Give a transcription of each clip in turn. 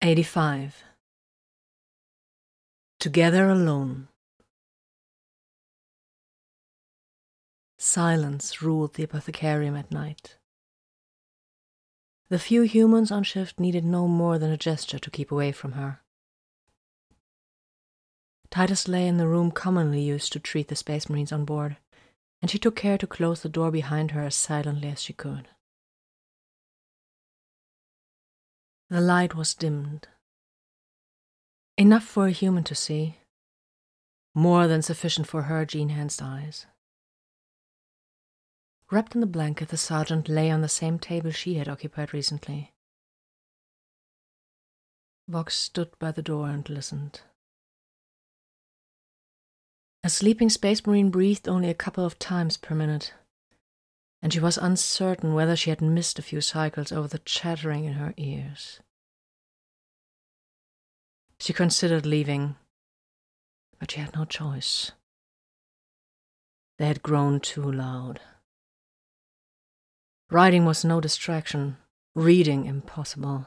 85. Together alone. Silence ruled the apothecarium at night. The few humans on shift needed no more than a gesture to keep away from her. Titus lay in the room commonly used to treat the Space Marines on board, and she took care to close the door behind her as silently as she could. The light was dimmed. Enough for a human to see. More than sufficient for her Gene-enhanced eyes. Wrapped in the blanket, the sergeant lay on the same table she had occupied recently. Vox stood by the door and listened. A sleeping Space Marine breathed only a couple of times per minute, and she was uncertain whether she had missed a few cycles over the chattering in her ears. She considered leaving, but she had no choice. They had grown too loud. Writing was no distraction, reading impossible.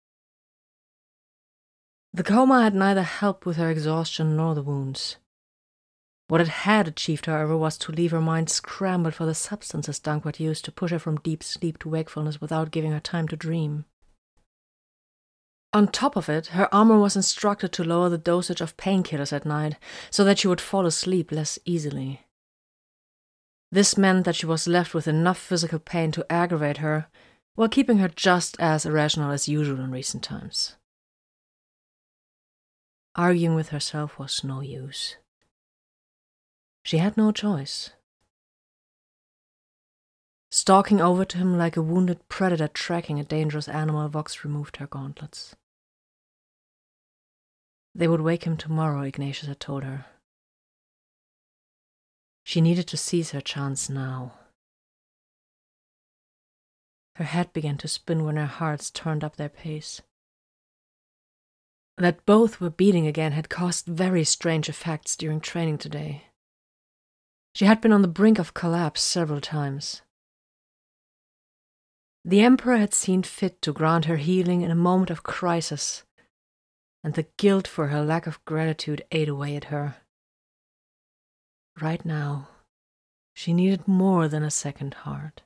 The coma had neither helped with her exhaustion nor the wounds. What it had achieved, however, was to leave her mind scrambled for the substances Dankwart used to push her from deep sleep to wakefulness without giving her time to dream. On top of it, her armor was instructed to lower the dosage of painkillers at night so that she would fall asleep less easily. This meant that she was left with enough physical pain to aggravate her, while keeping her just as irrational as usual in recent times. Arguing with herself was no use. She had no choice. Stalking over to him like a wounded predator tracking a dangerous animal, Vox removed her gauntlets. They would wake him tomorrow, Ignatius had told her. She needed to seize her chance now. Her head began to spin when her hearts turned up their pace. That both were beating again had caused very strange effects during training today. She had been on the brink of collapse several times. The Emperor had seen fit to grant her healing in a moment of crisis, and the guilt for her lack of gratitude ate away at her. Right now, she needed more than a second heart.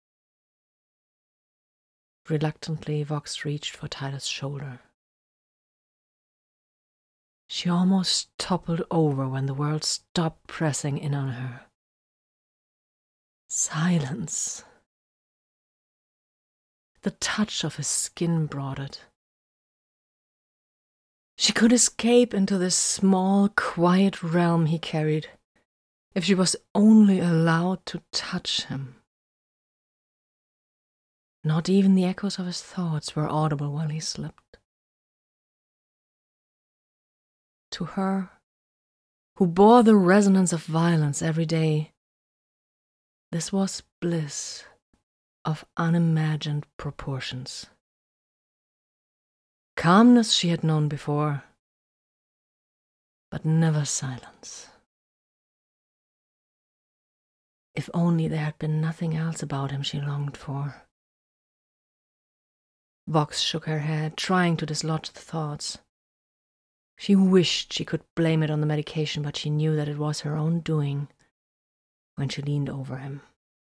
Reluctantly, Vox reached for Titus' shoulder. She almost toppled over when the world stopped pressing in on her. Silence. The touch of his skin brought it. She could escape into this small, quiet realm he carried, if she was only allowed to touch him. Not even the echoes of his thoughts were audible while he slept. To her, who bore the resonance of violence every day, this was bliss of unimagined proportions. Calmness she had known before, but never silence. If only there had been nothing else about him she longed for. Vox shook her head, trying to dislodge the thoughts. She wished she could blame it on the medication, but she knew that it was her own doing when she leaned over him.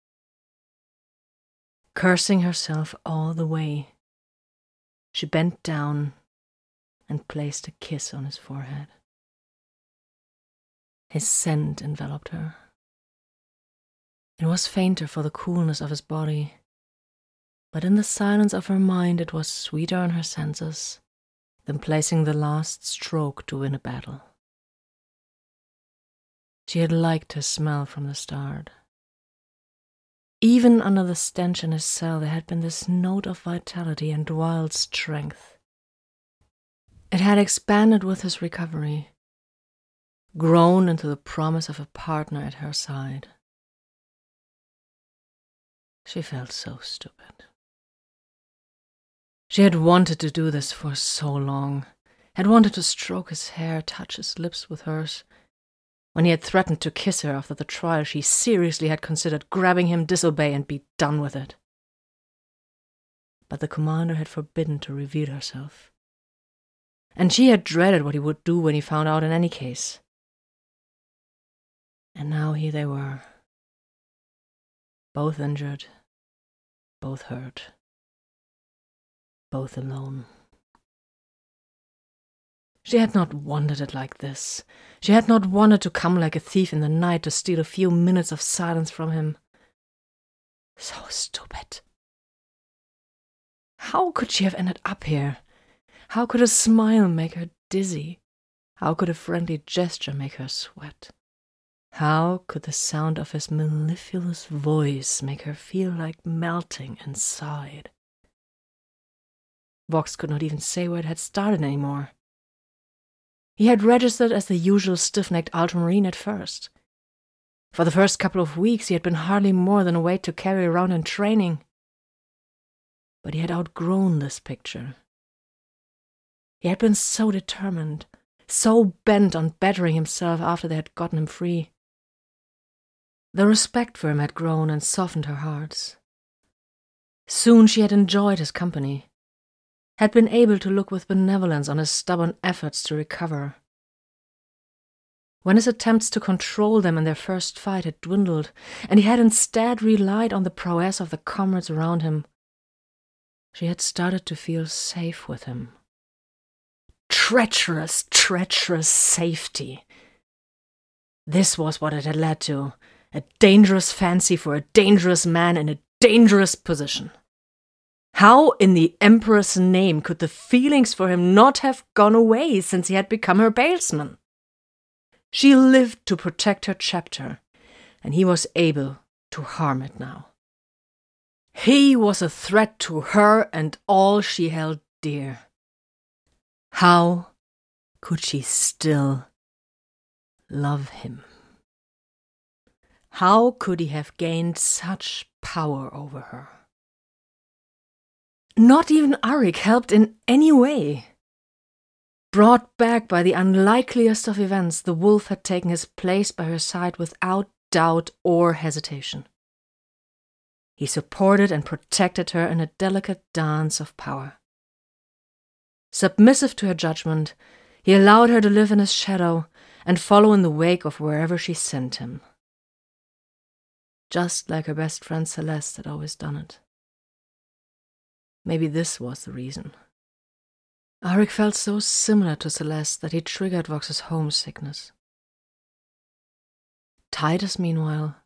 Cursing herself all the way, she bent down and placed a kiss on his forehead. His scent enveloped her. It was fainter for the coolness of his body, but in the silence of her mind it was sweeter on her senses than placing the last stroke to win a battle. She had liked his smell from the start. Even under the stench in his cell, there had been this note of vitality and wild strength. It had expanded with his recovery, grown into the promise of a partner at her side. She felt so stupid. She had wanted to do this for so long, had wanted to stroke his hair, touch his lips with hers. When he had threatened to kiss her after the trial, she seriously had considered grabbing him, disobey, and be done with it. But the commander had forbidden to reveal herself, and she had dreaded what he would do when he found out in any case. And now here they were, both injured, both hurt, both alone. She had not wanted it like this. She had not wanted to come like a thief in the night to steal a few minutes of silence from him. So stupid. How could she have ended up here? How could a smile make her dizzy? How could a friendly gesture make her sweat? How could the sound of his mellifluous voice make her feel like melting inside? Vox could not even say where it had started anymore. He had registered as the usual stiff-necked ultramarine at first. For the first couple of weeks he had been hardly more than a weight to carry around in training. But he had outgrown this picture. He had been so determined, so bent on bettering himself after they had gotten him free. The respect for him had grown and softened her heart. Soon she had enjoyed his company, had been able to look with benevolence on his stubborn efforts to recover. When his attempts to control them in their first fight had dwindled, and he had instead relied on the prowess of the comrades around him, she had started to feel safe with him. Treacherous, treacherous safety. This was what it had led to, a dangerous fancy for a dangerous man in a dangerous position. How in the Emperor's name could the feelings for him not have gone away since he had become her balesman? She lived to protect her chapter, and he was able to harm it now. He was a threat to her and all she held dear. How could she still love him? How could he have gained such power over her? Not even Arik helped in any way. Brought back by the unlikeliest of events, the wolf had taken his place by her side without doubt or hesitation. He supported and protected her in a delicate dance of power. Submissive to her judgment, he allowed her to live in his shadow and follow in the wake of wherever she sent him. Just like her best friend Celeste had always done it. Maybe this was the reason. Arik felt so similar to Celeste that he triggered Vox's homesickness. Titus, meanwhile,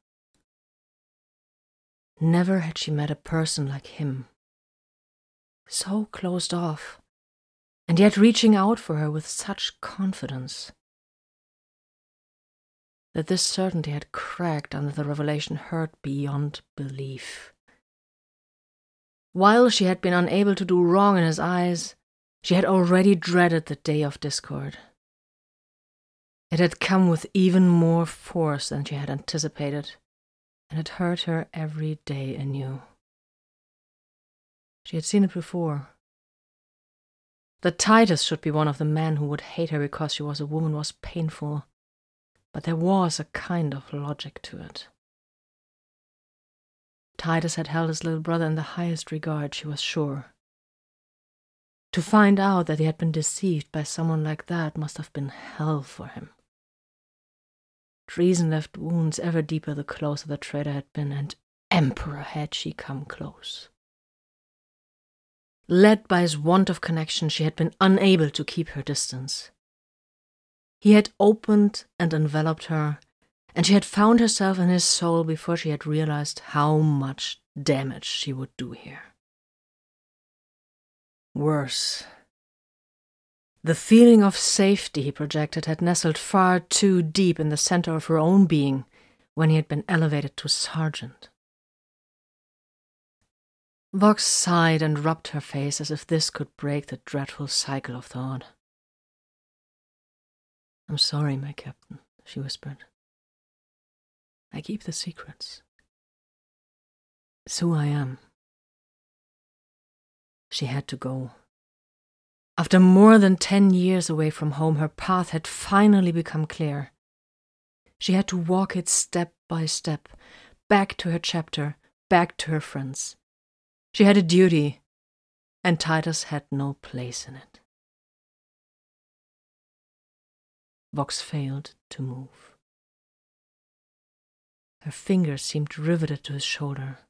never had she met a person like him. So closed off, and yet reaching out for her with such confidence. That this certainty had cracked under the revelation hurt beyond belief. While she had been unable to do wrong in his eyes, she had already dreaded the day of discord. It had come with even more force than she had anticipated, and it hurt her every day anew. She had seen it before. That Titus should be one of the men who would hate her because she was a woman was painful, but there was a kind of logic to it. Titus had held his little brother in the highest regard, she was sure. To find out that he had been deceived by someone like that must have been hell for him. Treason left wounds ever deeper the closer the traitor had been, and Emperor had she come close. Led by his want of connection, she had been unable to keep her distance. He had opened and enveloped her, and she had found herself in his soul before she had realized how much damage she would do here. Worse. The feeling of safety he projected had nestled far too deep in the center of her own being when he had been elevated to sergeant. Vox sighed and rubbed her face as if this could break the dreadful cycle of thought. "I'm sorry, my captain," she whispered. "I keep the secrets. It's who I am." She had to go. After more than 10 years away from home, her path had finally become clear. She had to walk it step by step, back to her chapter, back to her friends. She had a duty, and Titus had no place in it. Vox failed to move. Her fingers seemed riveted to his shoulder.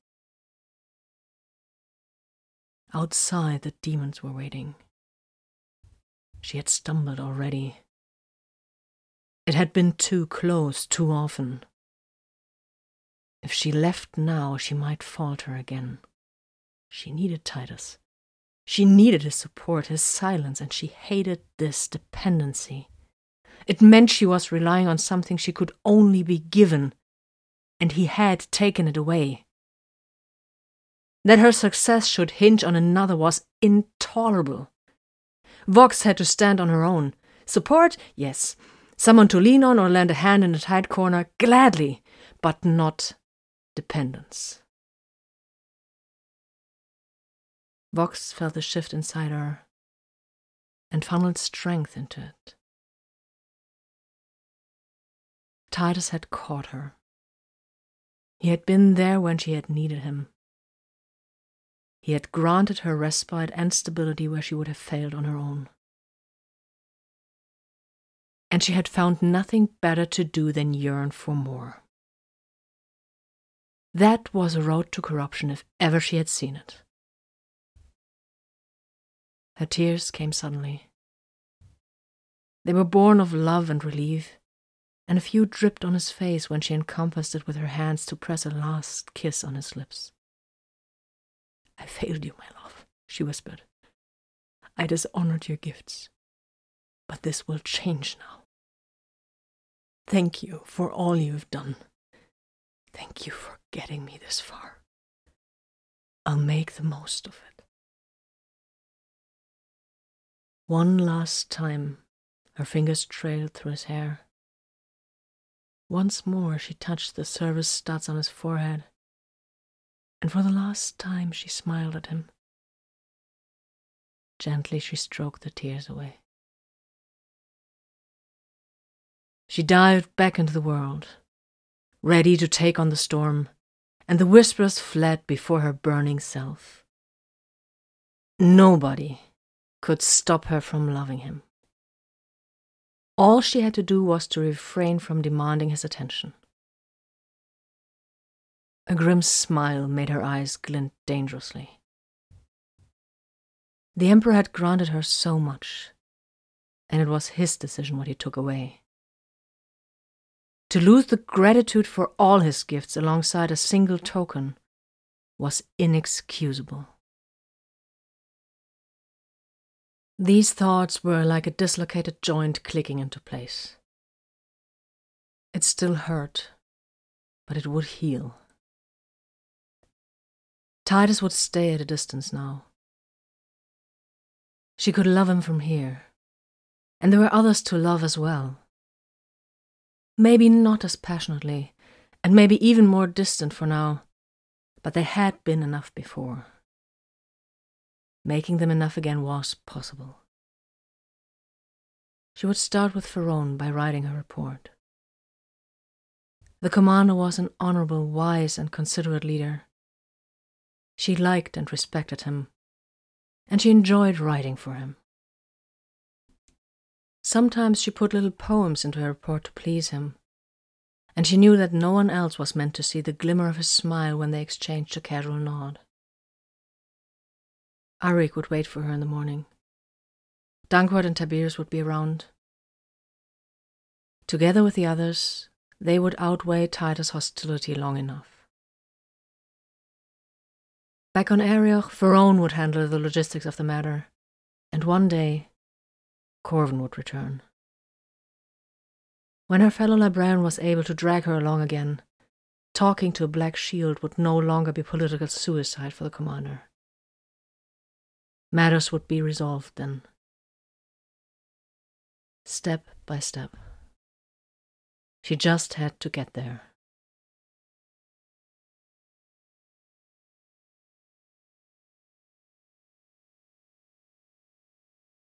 Outside, the demons were waiting. She had stumbled already. It had been too close, too often. If she left now, she might falter again. She needed Titus. She needed his support, his silence, and she hated this dependency. It meant she was relying on something she could only be given, and he had taken it away. That her success should hinge on another was intolerable. Vox had to stand on her own. Support? Yes. Someone to lean on or lend a hand in a tight corner? Gladly, but not dependence. Vox felt the shift inside her and funneled strength into it. Titus had caught her. He had been there when she had needed him. He had granted her respite and stability where she would have failed on her own. And she had found nothing better to do than yearn for more. That was a road to corruption if ever she had seen it. Her tears came suddenly. They were born of love and relief, and a few dripped on his face when she encompassed it with her hands to press a last kiss on his lips. "I failed you, my love," she whispered. "I dishonored your gifts, but this will change now. Thank you for all you've done. Thank you for getting me this far. I'll make the most of it." One last time, her fingers trailed through his hair. Once more she touched the service studs on his forehead, and for the last time she smiled at him. Gently she stroked the tears away. She dived back into the world, ready to take on the storm, and the whispers fled before her burning self. Nobody could stop her from loving him. All she had to do was to refrain from demanding his attention. A grim smile made her eyes glint dangerously. The Emperor had granted her so much, and it was his decision what he took away. To lose the gratitude for all his gifts alongside a single token was inexcusable. These thoughts were like a dislocated joint clicking into place. It still hurt, but it would heal. Titus would stay at a distance now. She could love him from here, and there were others to love as well. Maybe not as passionately, and maybe even more distant for now, but they had been enough before. Making them enough again was possible. She would start with Ferone by writing her report. The commander was an honorable, wise, and considerate leader. She liked and respected him, and she enjoyed writing for him. Sometimes she put little poems into her report to please him, and she knew that no one else was meant to see the glimmer of his smile when they exchanged a casual nod. Arik would wait for her in the morning. Dankwart and Tiberius would be around. Together with the others, they would outweigh Titus' hostility long enough. Back on Arioch, Ferone would handle the logistics of the matter, and one day, Corvin would return. When her fellow librarian was able to drag her along again, talking to a black shield would no longer be political suicide for the commander. Matters would be resolved then. Step by step. She just had to get there.